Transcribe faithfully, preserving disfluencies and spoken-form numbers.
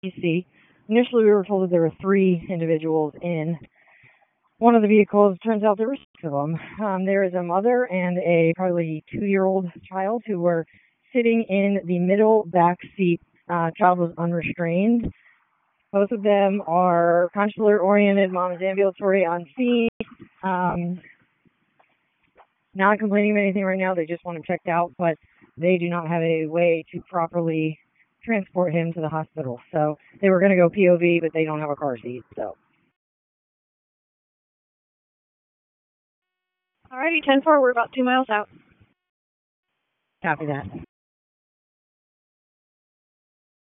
see. Initially, we were told that there were three individuals in one of the vehicles. Turns out there were six of them. Um, there is a mother and a probably two-year-old child who were sitting in the middle back seat. Uh, child was unrestrained. Both of them are consular-oriented. Mom is ambulatory on scene. Um, not complaining of anything right now. They just want him checked out, but they do not have a way to properly transport him to the hospital. So they were going to go P O V, but they don't have a car seat. So. Alrighty, ten four, we're about two miles out. Copy that.